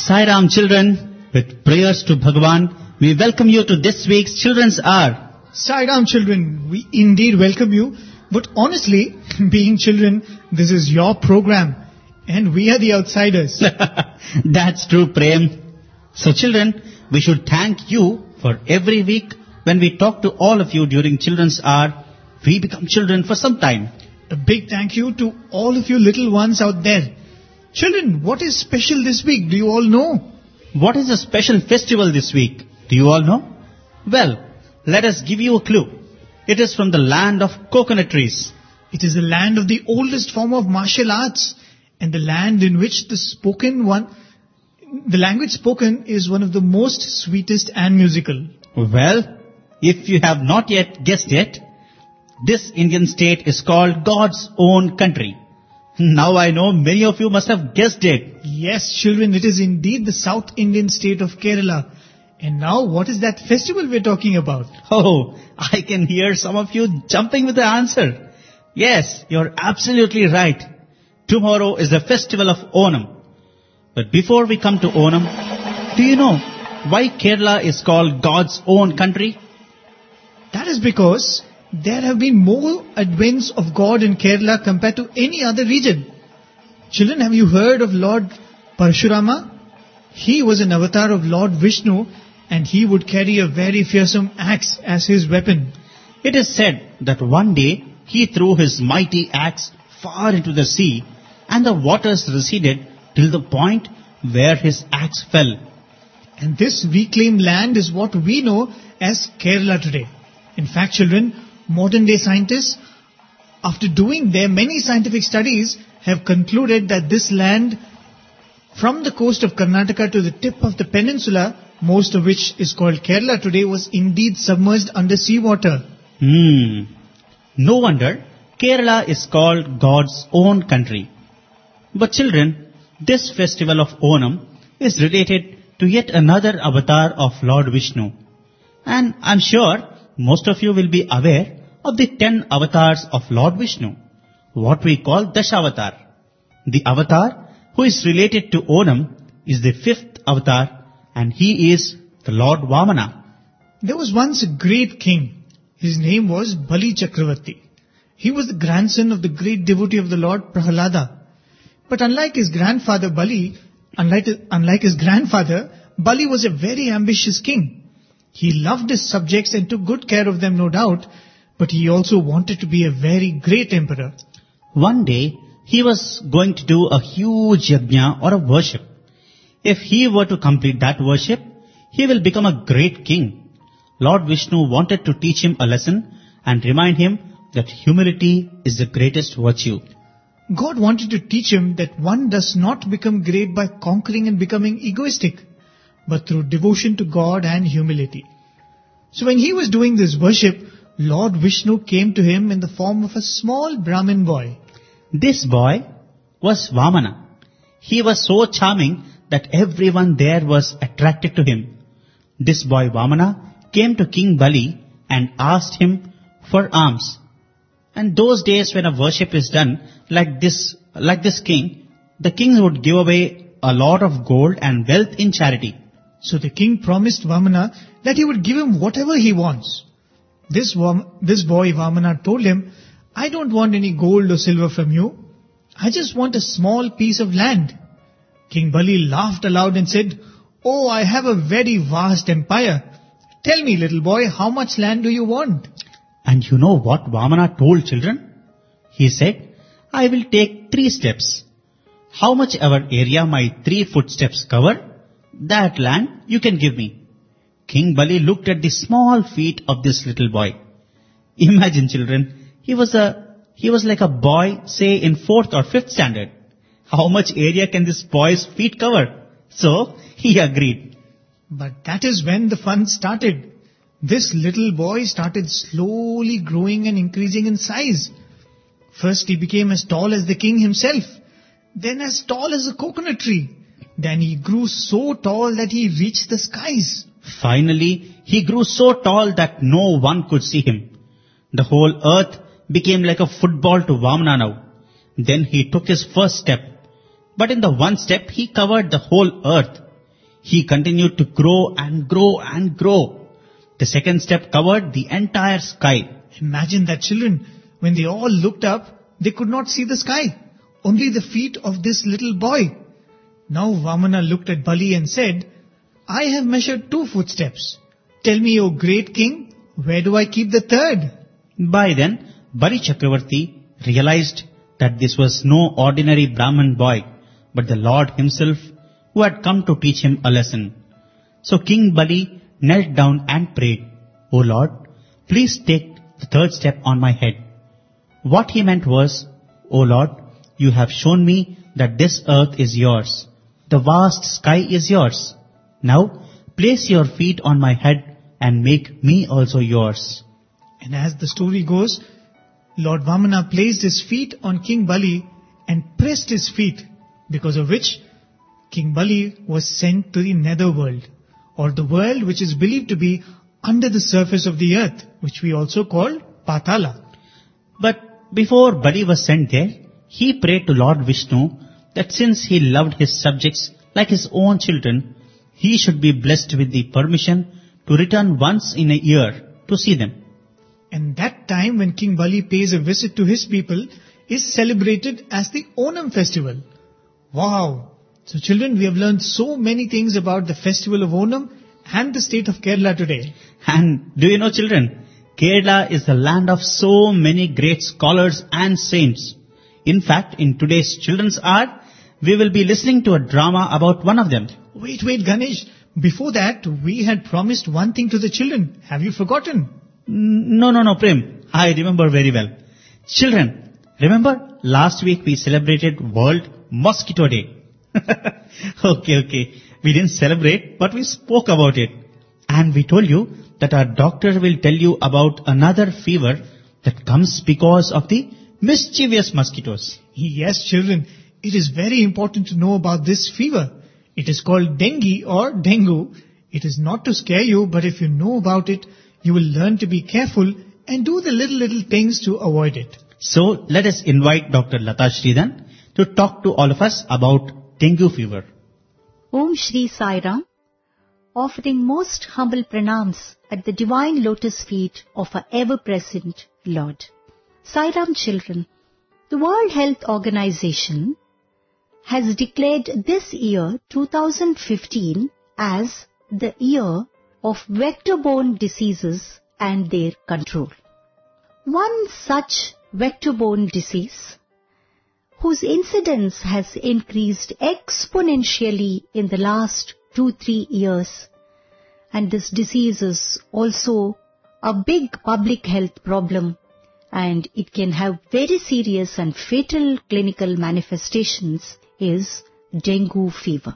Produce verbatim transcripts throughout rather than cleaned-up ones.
Sai Ram children, with prayers to Bhagavan, we welcome you to this week's Children's Hour. Sai Ram children, we indeed welcome you. But honestly, being children, this is your program. And we are the outsiders. That's true, Prem. So children, we should thank you for every week when we talk to all of you during Children's Hour. We become children for some time. A big thank you to all of you little ones out there. Children, what is special this week? Do you all know? What is a special festival this week? Do you all know? Well, let us give you a clue. It is from the land of coconut trees. It is the land of the oldest form of martial arts, and the land in which the spoken one, the language spoken is one of the most sweetest and musical. Well, if you have not yet guessed it, this Indian state is called God's own country. Now I know many of you must have guessed it. Yes, children, it is indeed the South Indian state of Kerala. And now, what is that festival we're talking about? Oh, I can hear some of you jumping with the answer. Yes, you're absolutely right. Tomorrow is the festival of Onam. But before we come to Onam, do you know why Kerala is called God's own country? That is because there have been more advents of God in Kerala compared to any other region. Children, have you heard of Lord Parshurama? He was an avatar of Lord Vishnu, and he would carry a very fearsome axe as his weapon. It is said that one day he threw his mighty axe far into the sea, and the waters receded till the point where his axe fell. And this reclaimed land is what we know as Kerala today. In fact, children, modern day scientists, after doing their many scientific studies, have concluded that this land, from the coast of Karnataka to the tip of the peninsula, most of which is called Kerala today, was indeed submerged under seawater. Hmm. No wonder Kerala is called God's own country. But children, this festival of Onam is related to yet another avatar of Lord Vishnu. And I'm sure most of you will be aware of the ten avatars of Lord Vishnu, what we call Dashavatar. The avatar who is related to Onam is the fifth avatar, and he is the Lord Vamana. There was once a great king. His name was Bali Chakravarti. He was the grandson of the great devotee of the Lord Prahalada. But unlike his grandfather Bali, unlike, unlike his grandfather, Bali was a very ambitious king. He loved his subjects and took good care of them, no doubt, but he also wanted to be a very great emperor. One day, he was going to do a huge yajna or a worship. If he were to complete that worship, he will become a great king. Lord Vishnu wanted to teach him a lesson and remind him that humility is the greatest virtue. God wanted to teach him that one does not become great by conquering and becoming egoistic, but through devotion to God and humility. So when he was doing this worship, Lord Vishnu came to him in the form of a small Brahmin boy. This boy was Vamana. He was so charming that everyone there was attracted to him. This boy Vamana came to King Bali and asked him for alms. And those days when a worship is done like this, like this king, the kings would give away a lot of gold and wealth in charity. So the king promised Vamana that he would give him whatever he wants. This, this boy Vamana told him, I don't want any gold or silver from you. I just want a small piece of land. King Bali laughed aloud and said, Oh, I have a very vast empire. Tell me, little boy, how much land do you want? And you know what Vamana told children? He said, I will take three steps. How much ever area my three footsteps cover, that land you can give me. King Bali looked at the small feet of this little boy. Imagine, children, he was a, he was like a boy, say in fourth or fifth standard. How much area can this boy's feet cover? So, he agreed. But that is when the fun started. This little boy started slowly growing and increasing in size. First he became as tall as the king himself, then as tall as a coconut tree. Then he grew so tall that he reached the skies. Finally, he grew so tall that no one could see him. The whole earth became like a football to Vamana now. Then he took his first step. But in the one step, he covered the whole earth. he continued to grow and grow and grow. The second step covered the entire sky. Imagine that, children. When they all looked up, they could not see the sky. Only the feet of this little boy. Now Vamana looked at Bali and said, I have measured two footsteps. Tell me, O great king, where do I keep the third? By then, Bali Chakravarti realized that this was no ordinary Brahmin boy, but the Lord himself who had come to teach him a lesson. So King Bali knelt down and prayed, O Lord, please take the third step on my head. What he meant was, O Lord, you have shown me that this earth is yours. The vast sky is yours. Now, place your feet on my head and make me also yours. And as the story goes, Lord Vamana placed his feet on King Bali and pressed his feet, because of which King Bali was sent to the netherworld, or the world which is believed to be under the surface of the earth, which we also call Patala. But before Bali was sent there, he prayed to Lord Vishnu that since he loved his subjects like his own children, he should be blessed with the permission to return once in a year to see them. And that time when King Bali pays a visit to his people is celebrated as the Onam festival. Wow! So children, we have learned so many things about the festival of Onam and the state of Kerala today. And do you know, children, Kerala is the land of so many great scholars and saints. In fact, in today's Children's Hour, we will be listening to a drama about one of them. Wait, wait, Ganesh. Before that, we had promised one thing to the children. Have you forgotten? No, no, no, Prem. I remember very well. Children, remember last week we celebrated World Mosquito Day. okay, okay. We didn't celebrate, but we spoke about it. And we told you that our doctor will tell you about another fever that comes because of the mischievous mosquitoes. Yes, children. It is very important to know about this fever. It is called dengue or dengue. It is not to scare you, but if you know about it, you will learn to be careful and do the little, little things to avoid it. So, let us invite Doctor Lata Sridhan to talk to all of us about dengue fever. Om Shri Sai Ram, offering most humble pranams at the divine lotus feet of our ever-present Lord. Sai Ram children, the World Health Organization has declared this year two thousand fifteen as the year of vector-borne diseases and their control. One such vector-borne disease, whose incidence has increased exponentially in the last two, three years, and this disease is also a big public health problem, and it can have very serious and fatal clinical manifestations, is dengue fever.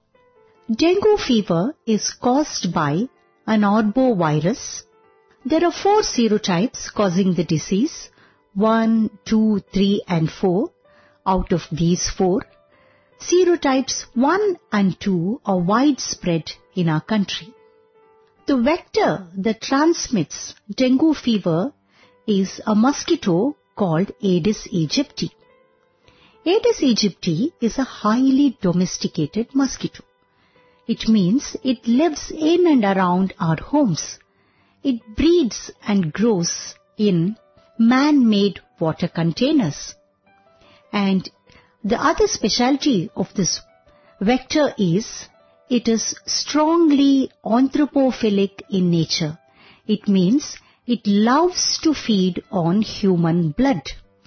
Dengue fever is caused by an arbovirus. There are four serotypes causing the disease, one, two, three and four. Out of these four, serotypes one and two are widespread in our country. The vector that transmits dengue fever is a mosquito called Aedes aegypti. Aedes aegypti is a highly domesticated mosquito. It means it lives in and around our homes. It breeds and grows in man-made water containers. And the other specialty of this vector is it is strongly anthropophilic in nature. It means it loves to feed on human blood.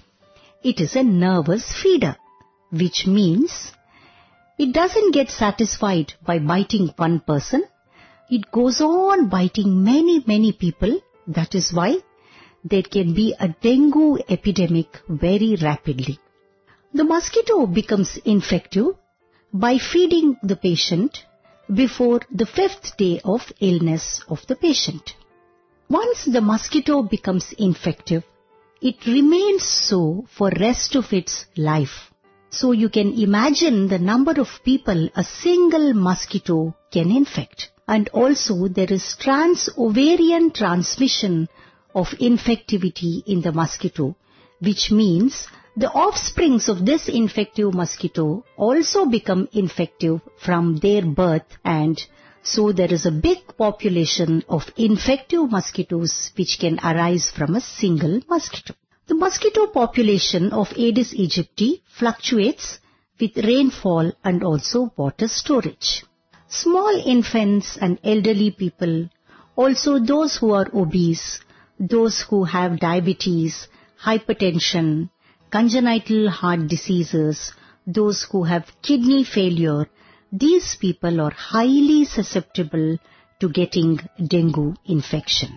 It is a nervous feeder, which means it doesn't get satisfied by biting one person. It goes on biting many, many people. That is why there can be a dengue epidemic very rapidly. The mosquito becomes infective by feeding the patient before the fifth day of illness of the patient. Once the mosquito becomes infective, it remains so for rest of its life. So you can imagine the number of people a single mosquito can infect. And also there is trans-ovarian transmission of infectivity in the mosquito, which means The offsprings of this infective mosquito also become infective from their birth, and so there is a big population of infective mosquitoes which can arise from a single mosquito. The mosquito population of Aedes aegypti fluctuates with rainfall and also water storage. Small infants and elderly people, also those who are obese, those who have diabetes, hypertension, congenital heart diseases, those who have kidney failure, these people are highly susceptible to getting dengue infection.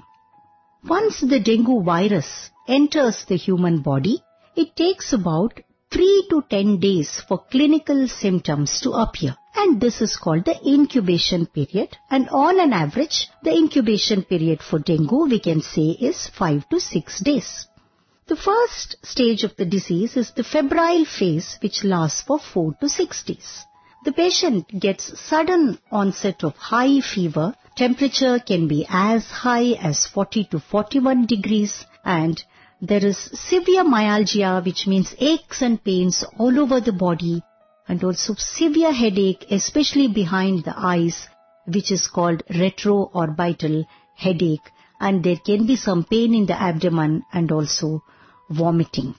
Once the dengue virus enters the human body, it takes about three to ten days for clinical symptoms to appear. And this is called the incubation period. And on an average, the incubation period for dengue, we can say, is five to six days. The first stage of the disease is the febrile phase, which lasts for four to six days. The patient gets sudden onset of high fever. Temperature can be as high as forty to forty-one degrees, and there is severe myalgia, which means aches and pains all over the body, and also severe headache, especially behind the eyes, which is called retroorbital headache, and there can be some pain in the abdomen and also vomiting.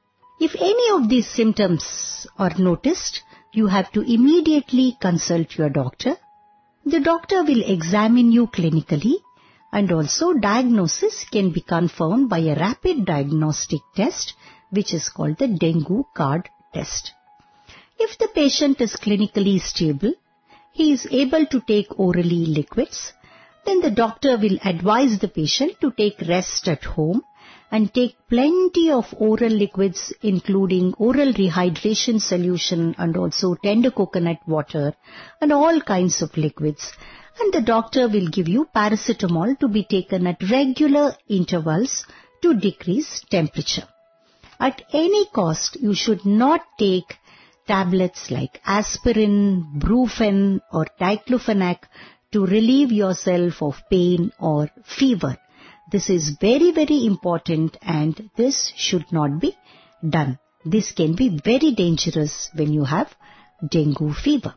If any of these symptoms are noticed, you have to immediately consult your doctor. The doctor will examine you clinically, and also diagnosis can be confirmed by a rapid diagnostic test, which is called the dengue card test. If the patient is clinically stable, he is able to take orally liquids, then the doctor will advise the patient to take rest at home and take plenty of oral liquids, including oral rehydration solution and also tender coconut water and all kinds of liquids. And the doctor will give you paracetamol to be taken at regular intervals to decrease temperature. At any cost, you should not take tablets like aspirin, Brufen or diclofenac to relieve yourself of pain or fever. This is very, very important, and this should not be done. This can be very dangerous when you have dengue fever.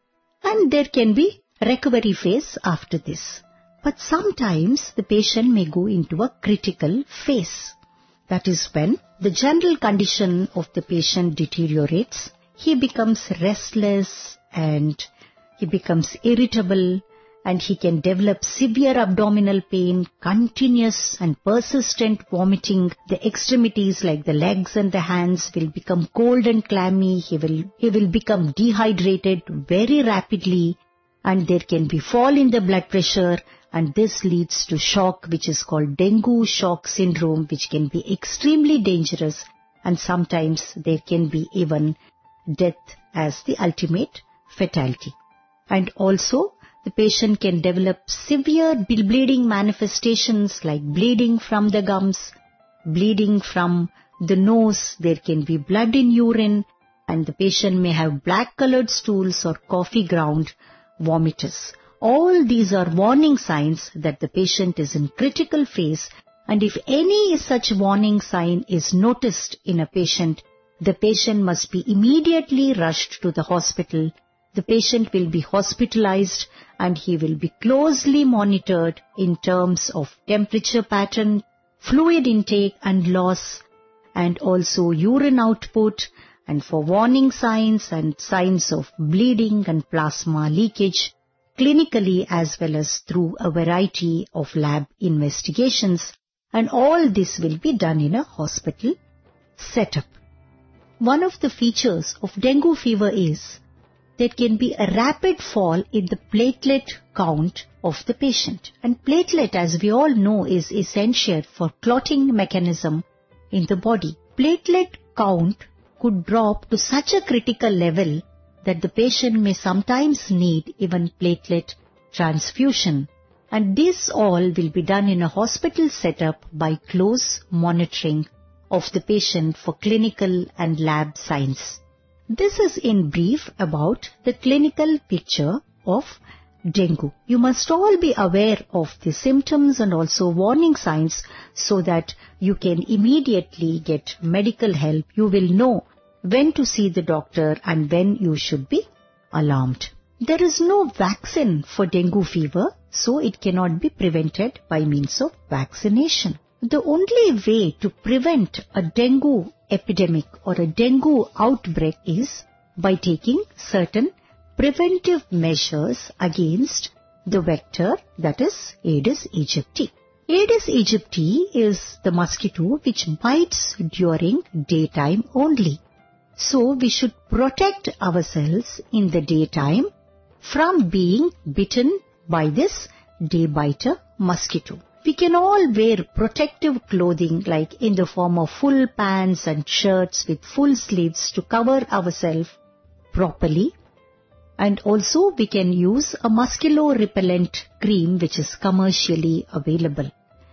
And there can be recovery phase after this. But sometimes the patient may go into a critical phase. That is when the general condition of the patient deteriorates. He becomes restless and he becomes irritable, and he can develop severe abdominal pain, continuous and persistent vomiting. The extremities like the legs and the hands will become cold and clammy. He will, he will become dehydrated very rapidly, and there can be fall in the blood pressure, and this leads to shock, which is called dengue shock syndrome, which can be extremely dangerous, and sometimes there can be even death as the ultimate fatality. And also, the patient can develop severe bleeding manifestations like bleeding from the gums, bleeding from the nose. There can be blood in urine, and the patient may have black-colored stools or coffee ground vomitus. All these are warning signs that the patient is in critical phase, and if any such warning sign is noticed in a patient, the patient must be immediately rushed to the hospital. The patient will be hospitalized, and he will be closely monitored in terms of temperature pattern, fluid intake and loss, and also urine output, and for warning signs and signs of bleeding and plasma leakage, clinically as well as through a variety of lab investigations. And all this will be done in a hospital setup. One of the features of dengue fever is there can be a rapid fall in the platelet count of the patient. And platelet, as we all know, is essential for clotting mechanism in the body. Platelet count could drop to such a critical level that the patient may sometimes need even platelet transfusion. And this all will be done in a hospital setup by close monitoring of the patient for clinical and lab signs. This is in brief about the clinical picture of dengue. You must all be aware of the symptoms and also warning signs so that you can immediately get medical help. You will know when to see the doctor and when you should be alarmed. There is no vaccine for dengue fever, so it cannot be prevented by means of vaccination. The only way to prevent a dengue epidemic or a dengue outbreak is by taking certain preventive measures against the vector, that is Aedes aegypti. Aedes aegypti is the mosquito which bites during daytime only. So we should protect ourselves in the daytime from being bitten by this day biter mosquito. We can all wear protective clothing like in the form of full pants and shirts with full sleeves to cover ourselves properly. And also we can use a mosquito repellent cream which is commercially available.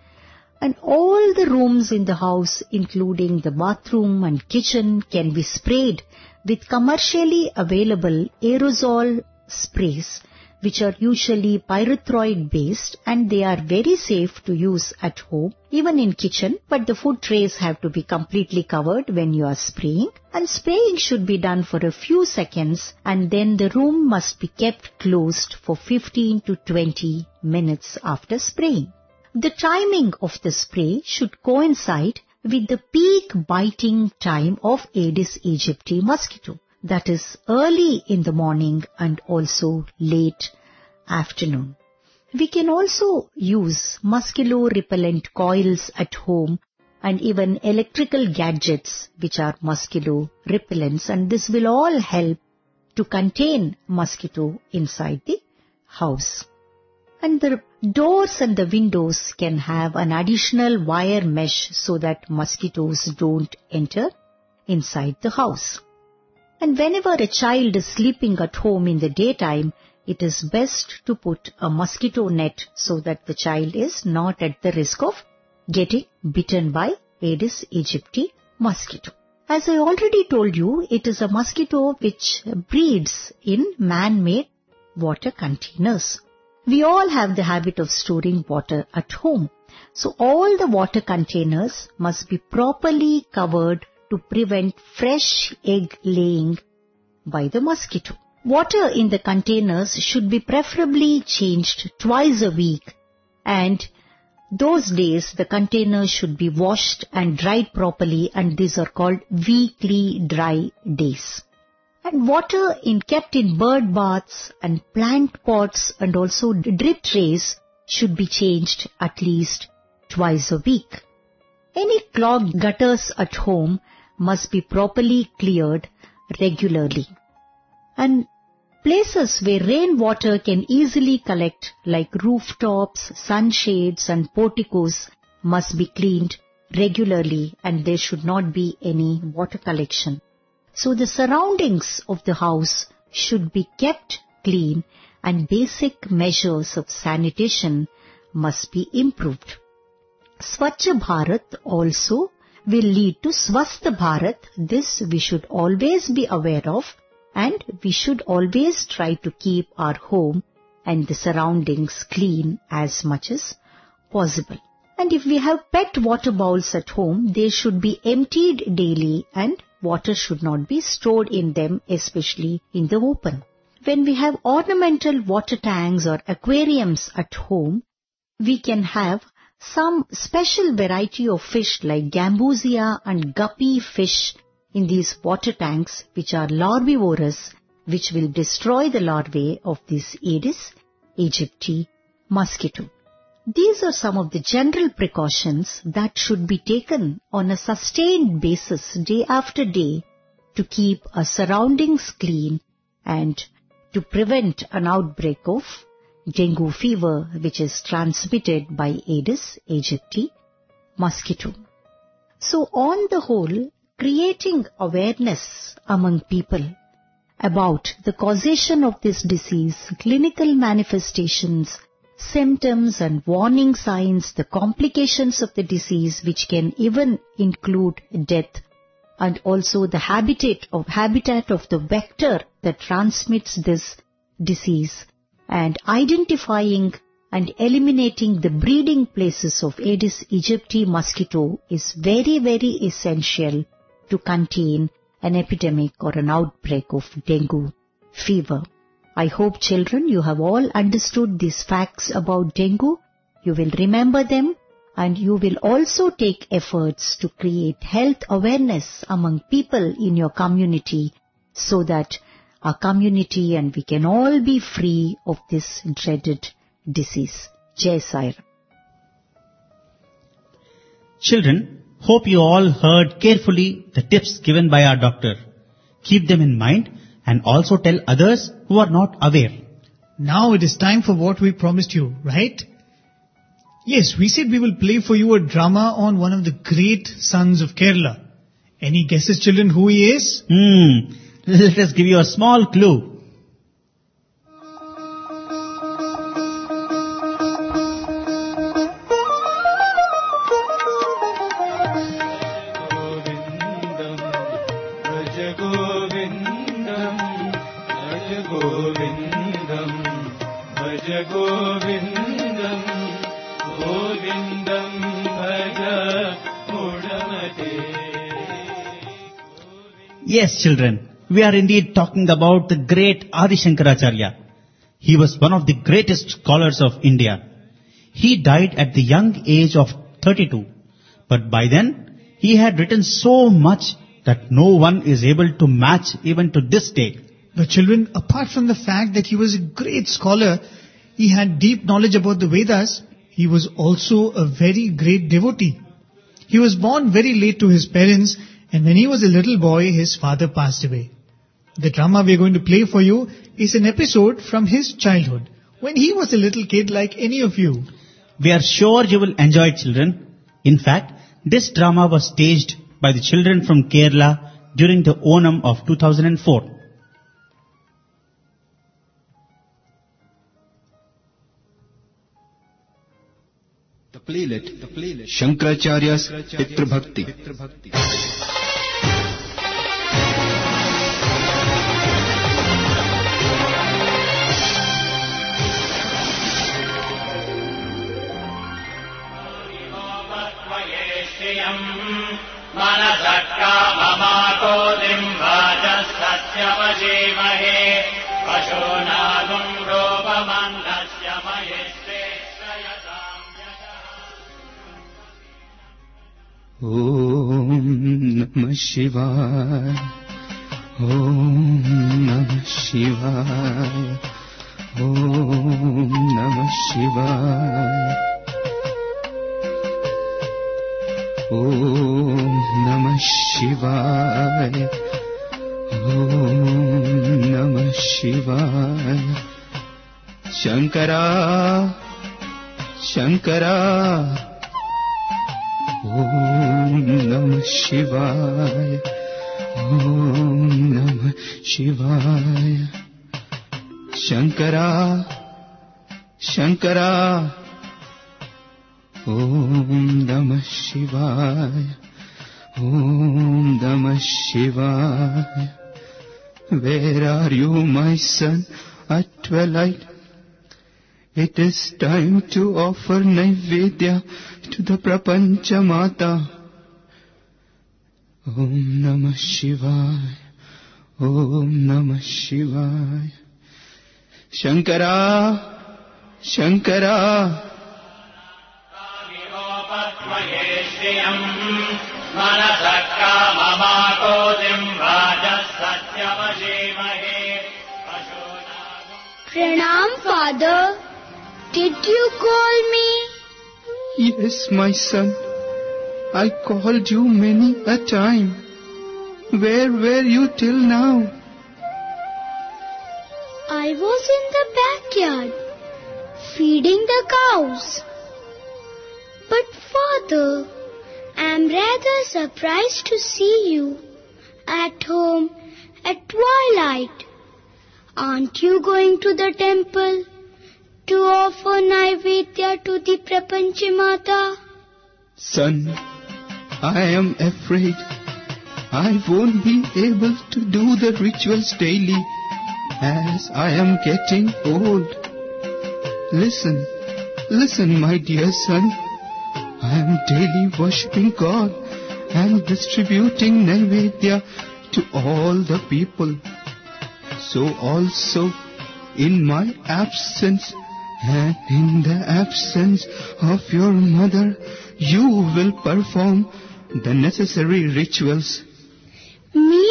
And all the rooms in the house, including the bathroom and kitchen, can be sprayed with commercially available aerosol sprays, which are usually pyrethroid based, and they are very safe to use at home, even in kitchen, but the food trays have to be completely covered when you are spraying. And spraying should be done for a few seconds, and then the room must be kept closed for fifteen to twenty minutes after spraying. The timing of the spray should coincide with the peak biting time of Aedes aegypti mosquito. That is early in the morning and also late afternoon. We can also use mosquito repellent coils at home and even electrical gadgets which are mosquito repellents, and this will all help to contain mosquito inside the house. And the doors and the windows can have an additional wire mesh so that mosquitoes don't enter inside the house. And whenever a child is sleeping at home in the daytime, it is best to put a mosquito net so that the child is not at the risk of getting bitten by Aedes aegypti mosquito. As I already told you, it is a mosquito which breeds in man-made water containers. We all have the habit of storing water at home. So all the water containers must be properly covered to prevent fresh egg laying by the mosquito. Water in the containers should be preferably changed twice a week, and those days the containers should be washed and dried properly, and these are called weekly dry days. And water in kept in bird baths and plant pots and also drip trays should be changed at least twice a week. Any clogged gutters at home must be properly cleared regularly. And places where rainwater can easily collect like rooftops, sunshades and porticos must be cleaned regularly, and there should not be any water collection. So the surroundings of the house should be kept clean and basic measures of sanitation must be improved. Swachh Bharat also will lead to Swasth Bharat. This we should always be aware of, and we should always try to keep our home and the surroundings clean as much as possible. And if we have pet water bowls at home, they should be emptied daily and water should not be stored in them, especially in the open. When we have ornamental water tanks or aquariums at home, we can have some special variety of fish like gambusia and guppy fish in these water tanks, which are larvivorous, which will destroy the larvae of this Aedes aegypti mosquito. These are some of the general precautions that should be taken on a sustained basis day after day to keep our surroundings clean and to prevent an outbreak of dengue fever, which is transmitted by Aedes aegypti mosquito. So on the whole, creating awareness among people about the causation of this disease, clinical manifestations, symptoms and warning signs, the complications of the disease which can even include death, and also the habitat of habitat of the vector that transmits this disease, and identifying and eliminating the breeding places of Aedes aegypti mosquito is very, very essential to contain an epidemic or an outbreak of dengue fever. I hope, children, you have all understood these facts about dengue. You will remember them, and you will also take efforts to create health awareness among people in your community so that our community and we can all be free of this dreaded disease. Jai Sai Ram. Children, hope you all heard carefully the tips given by our doctor. Keep them in mind and also tell others who are not aware. Now it is time for what we promised you, right? Yes, we said we will play for you a drama on one of the great sons of Kerala. Any guesses, children, who he is? Hmm, let us give you a small clue. Yes, children, we are indeed talking about the great Adi Shankaracharya. He was one of the greatest scholars of India. He died at the young age of thirty-two, but by then he had written so much that no one is able to match even to this day. But children, apart from the fact that he was a great scholar, he had deep knowledge about the Vedas, he was also a very great devotee. He was born very late to his parents, and when he was a little boy, his father passed away. The drama we are going to play for you is an episode from his childhood, when he was a little kid like any of you. We are sure you will enjoy it, children. In fact, this drama was staged by the children from Kerala during the Onam of two thousand four. The playlet, the playlet. Shankaracharya's Pitra Bhakti. Om Namah Shivaya. Om Namah Shivaya. Om Namah Shivaya. Om Namah Shivaya. Om Namah Shivaya. Shankara, Shankara. Om Namah Shivaya. Om Namah Shivaya. Shankara, Shankara. Om Namah Shivaya. Om Namah Shivaya. Where are you, my son, at twilight? It is time to offer Naivedya to the Prapancha Mata. Om Namah Shivaya. Om Namah Shivaya. Shankara, Shankara. Pranam, Father. Did you call me? Yes, my son. I called you many a time. Where were you till now? I was in the backyard, feeding the cows. But Father, I am rather surprised to see you at home at twilight. Aren't you going to the temple to offer Naivedya to the Prapanchimata? Son, I am afraid I won't be able to do the rituals daily as I am getting old. Listen, listen, my dear son. I am daily worshipping God and distributing Naivedya to all the people. So also, in my absence and in the absence of your mother, you will perform the necessary rituals. Me?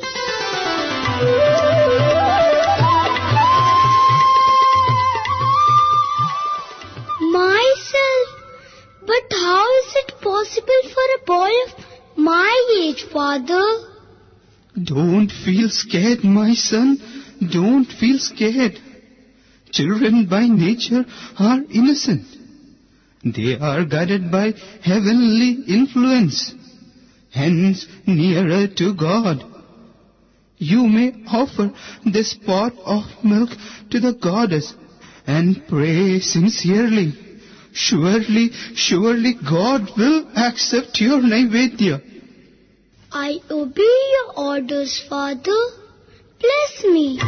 Myself? But how is it possible for a boy of my age, Father? Don't feel scared, my son. Don't feel scared. Children by nature are innocent. They are guided by heavenly influence, hence nearer to God. You may offer this pot of milk to the goddess and pray sincerely. Surely, surely God will accept your Naivedya. I obey your orders, Father. Bless me.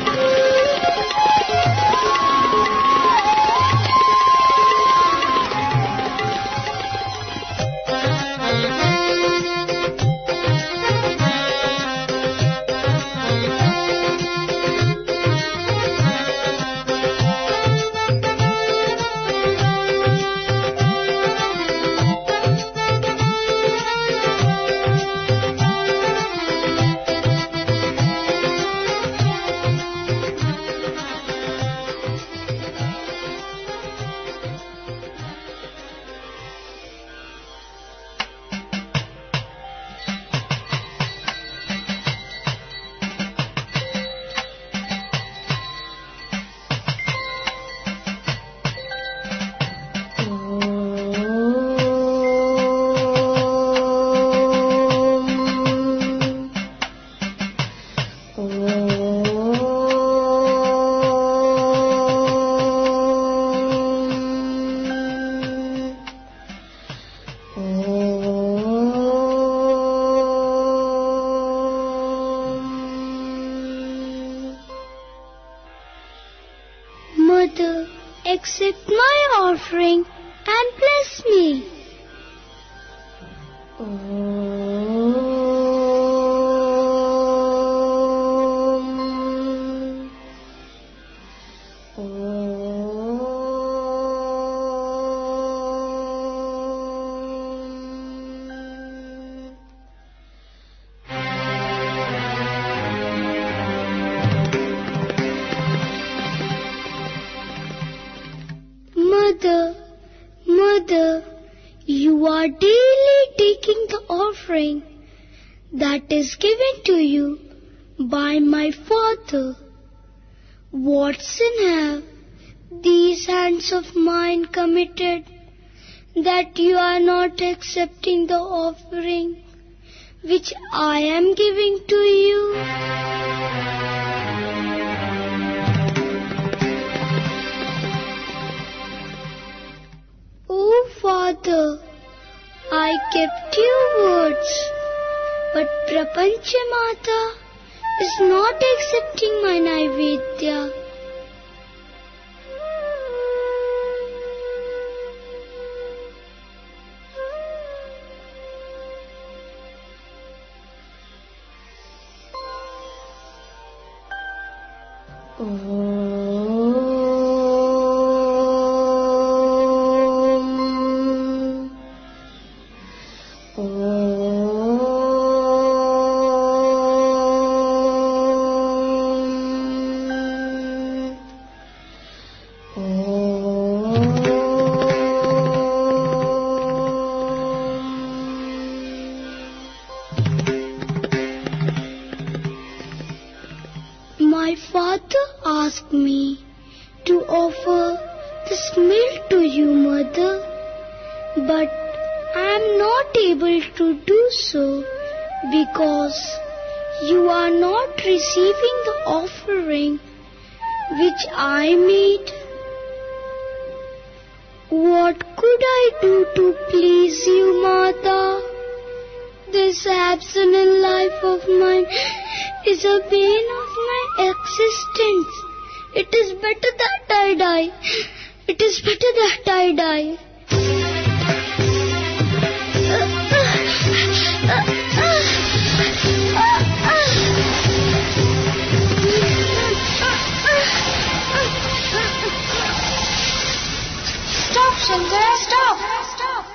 Mother, accept my offering and bless me. Mother, Mother, you are daily taking the offering that is given to you by my father. What sin have these hands of mine committed that you are not accepting the offering which I am giving to you? Oh, Father, I kept your words, but Prapancha Mata is not accepting my Naivedya. My father asked me to offer this milk to you, Mother, but I am not able to do so because you are not receiving the offering which I made. What could I do to please you, Mata? This abstinent life of mine is a bane of my existence. It is better that I die is better that I die. Stop, Shankara, stop! Stop!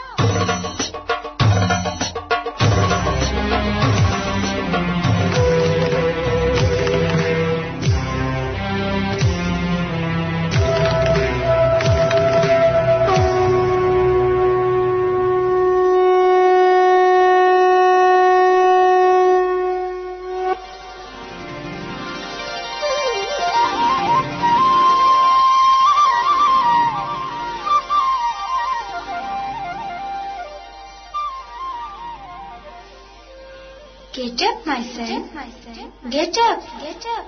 Get up, my son. Get up. Get up.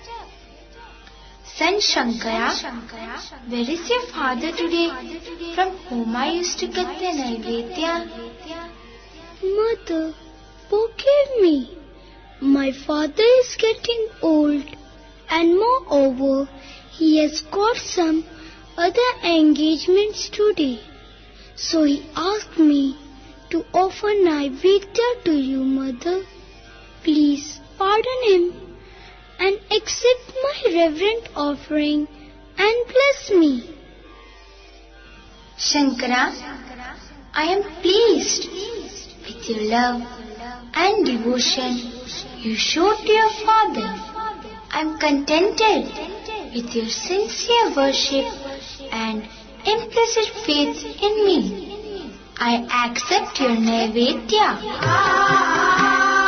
Son Shankara, where is your father today? From whom I used to get the Naivedya? Mother, forgive me. My father is getting old, and moreover, he has got some other engagements today. So he asked me to offer Naivedya to you, Mother. Please pardon him and accept my reverent offering and bless me. Shankara, I am pleased with your love and devotion you showed to your father. I am contented with your sincere worship and implicit faith in me. I accept your Naivedya.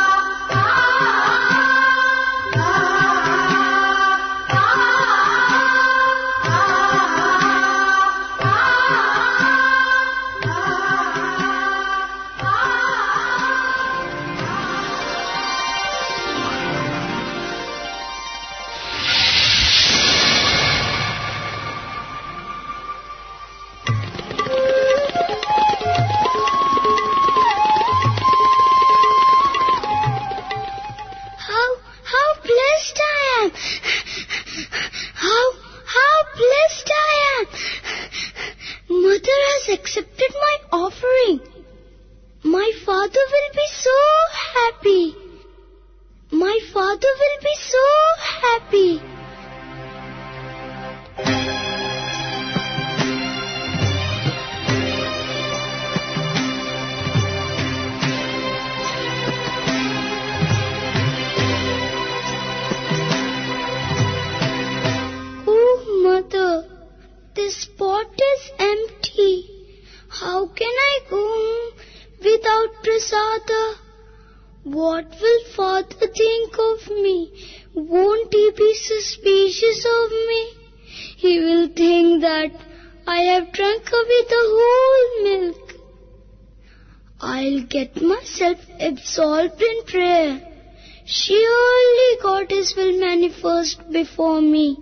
Accepted my offering. My father will be so happy. My father will be so happy. Oh, Mother, this pot is empty. How can I go home without prasada? What will father think of me? Won't he be suspicious of me? He will think that I have drunk away the whole milk. I'll get myself absorbed in prayer. Surely Goddess will manifest before me.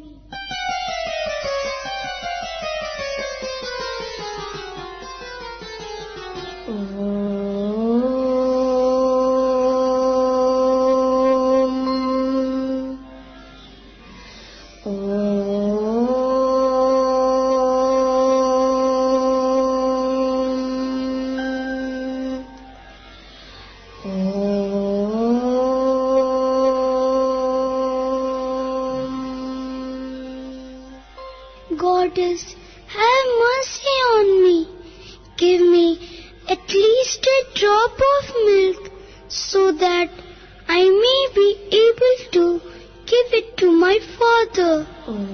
Goddess, have mercy on me. Give me at least a drop of milk so that I may be able to give it to my father.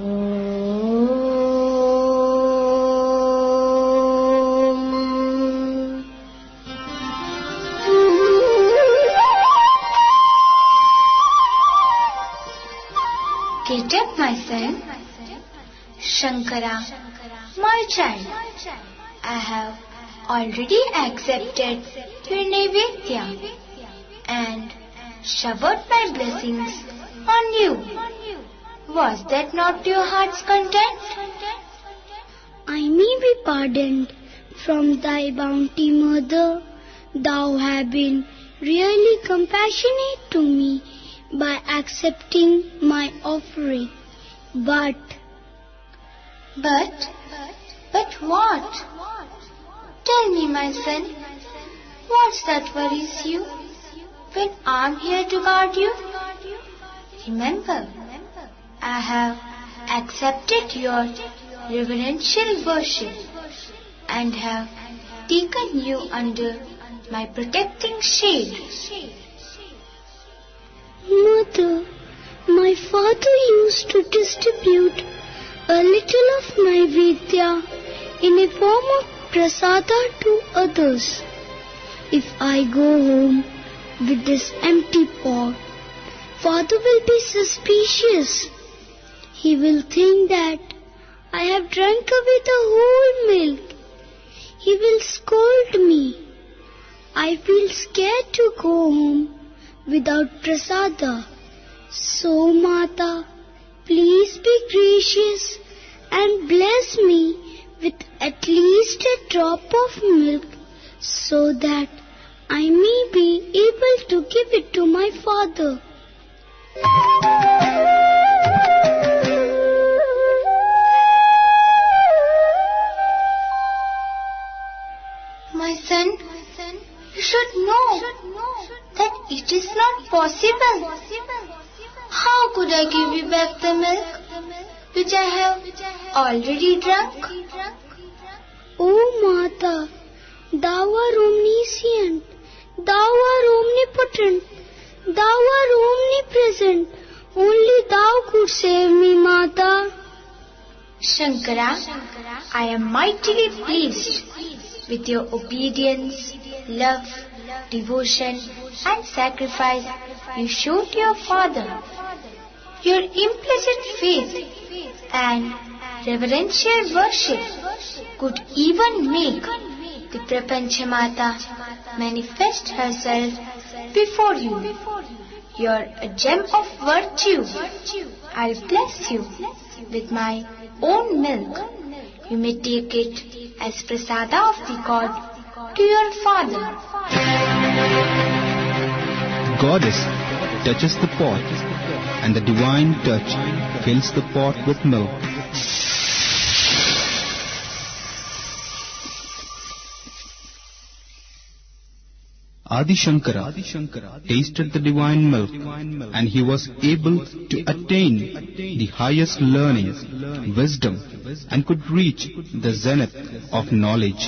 Get up, my son. Shankara, my child, I have already accepted your Naivedya and showered my blessings on you. Was that not to your heart's content? I may be pardoned from thy bounty, Mother. Thou hast been really compassionate to me by accepting my offering. But, but, But what? Tell me, my son, what's that worries you when I'm here to guard you? Remember, I have accepted your reverential worship and have taken you under my protecting shade. Mother, my father used to distribute a little of my vidya in a form of prasada to others. If I go home with this empty pot, father will be suspicious. He will think that I have drunk away the whole milk. He will scold me. I feel scared to go home without prasada. So, Mata, please be gracious and bless me with at least a drop of milk so that I may be able to give it to my father. My son, you should know that it is not possible. How could I give you back the milk which I have already drunk? Oh, Mata, thou art omniscient, thou art omnipotent, thou art omnipresent. Only thou could save me, Mata. Shankara, I am mightily pleased with your obedience, love, devotion and sacrifice you showed your father. Your implicit faith and reverential worship could even make the Prapancha Mata manifest herself before you. You're a gem of virtue. I'll bless you with my own milk. You may take it as prasada of the god to your father. Goddess touches the pot, and the divine touch fills the pot with milk. Adi Shankara tasted the divine milk, and he was able to attain the highest learning, wisdom, and could reach the zenith of knowledge.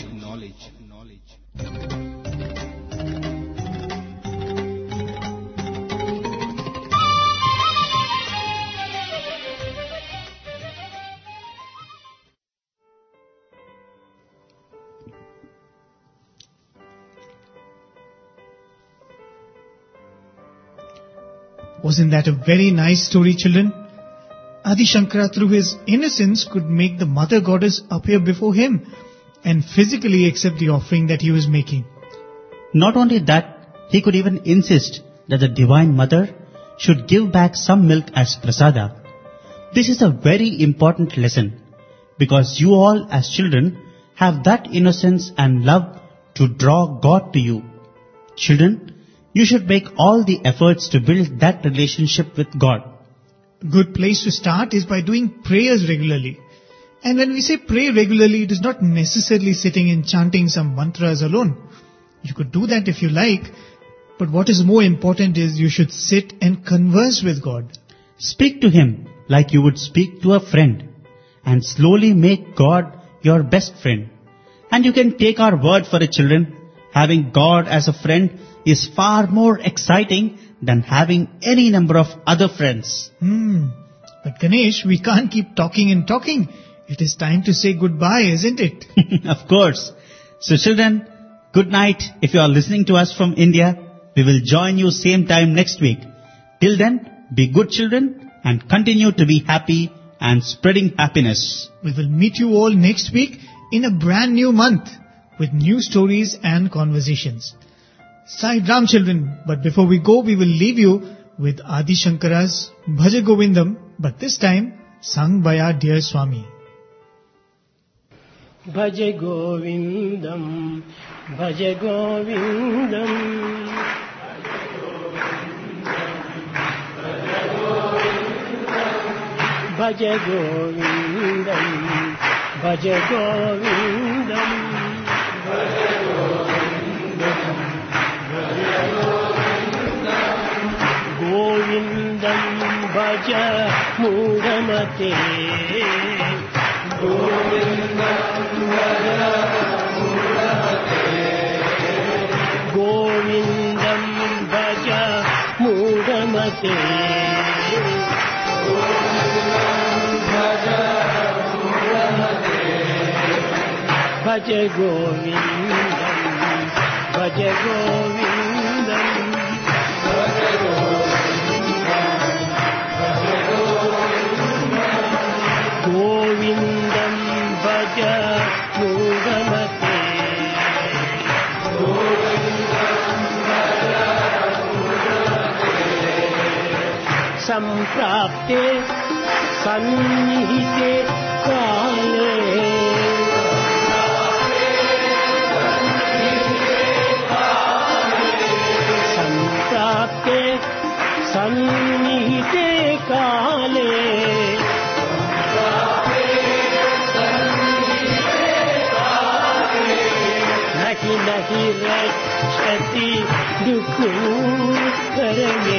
Wasn't that a very nice story, children? Adi Shankara, through his innocence, could make the mother goddess appear before him and physically accept the offering that he was making. Not only that, he could even insist that the Divine Mother should give back some milk as prasada. This is a very important lesson because you all as children have that innocence and love to draw God to you. Children, you should make all the efforts to build that relationship with God. A good place to start is by doing prayers regularly. And when we say pray regularly, it is not necessarily sitting and chanting some mantras alone. You could do that if you like, but what is more important is you should sit and converse with God. Speak to Him like you would speak to a friend, and slowly make God your best friend. And you can take our word for it, children. Having God as a friend is far more exciting than having any number of other friends. Hmm. But Ganesh, we can't keep talking and talking. It is time to say goodbye, isn't it? Of course. So children, good night. If you are listening to us from India, we will join you same time next week. Till then, be good children and continue to be happy and spreading happiness. We will meet you all next week in a brand new month with new stories and conversations. Sai Ram, children, but before we go, we will leave you with Adi Shankara's Bhaja Govindam, but this time sung by our dear Swami. Bhaja Govindam, Bhaja Govindam, Bhaja Govindam, భజ గోవిందం గోవిందం భజ మూఢమతే గోవిందం భజ మూఢమతే భజ గోవిందం భజ గోవిందం గోవిందం భజ మూఢమతే సంప్రాప్తే సన్నిహితే కాలే సంప్రాప్తే సన్నిహితే కాలే నహి నహి రక్షతి దుఃఖకరణే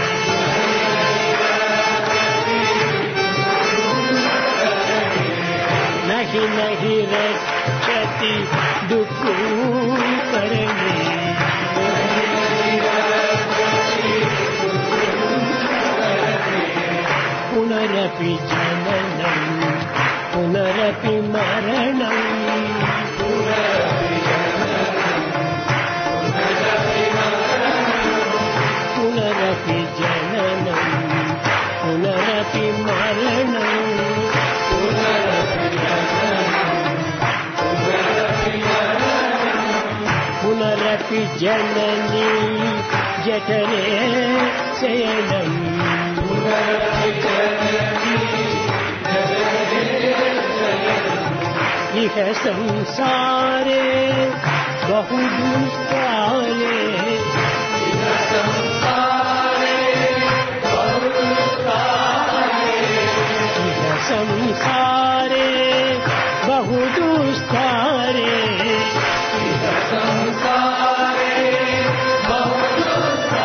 నహి నహి రక్షతి దుఃఖకరణే పునరపి జననం పునరపి మరణం పునరపి జననం పునరపి మరణం పునరపి జననీ జఠరే శయనం ఇహ సంసారే బహు దుష్కాలే ఇహ సంసారే బహు దుష్కారే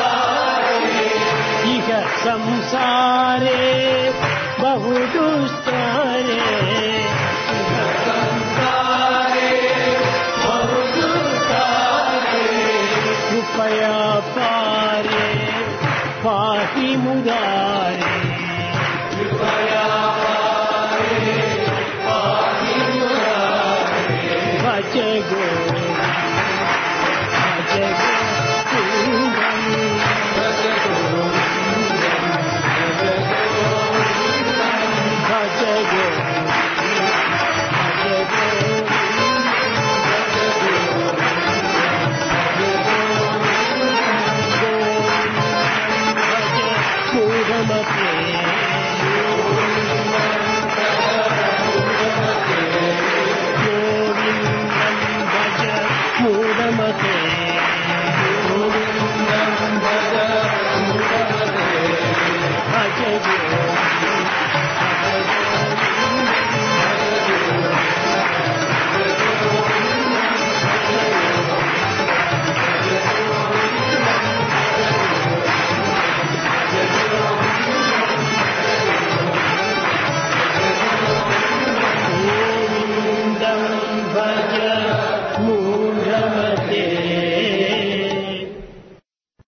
ఇహ సంసారే బహు దుష్కారే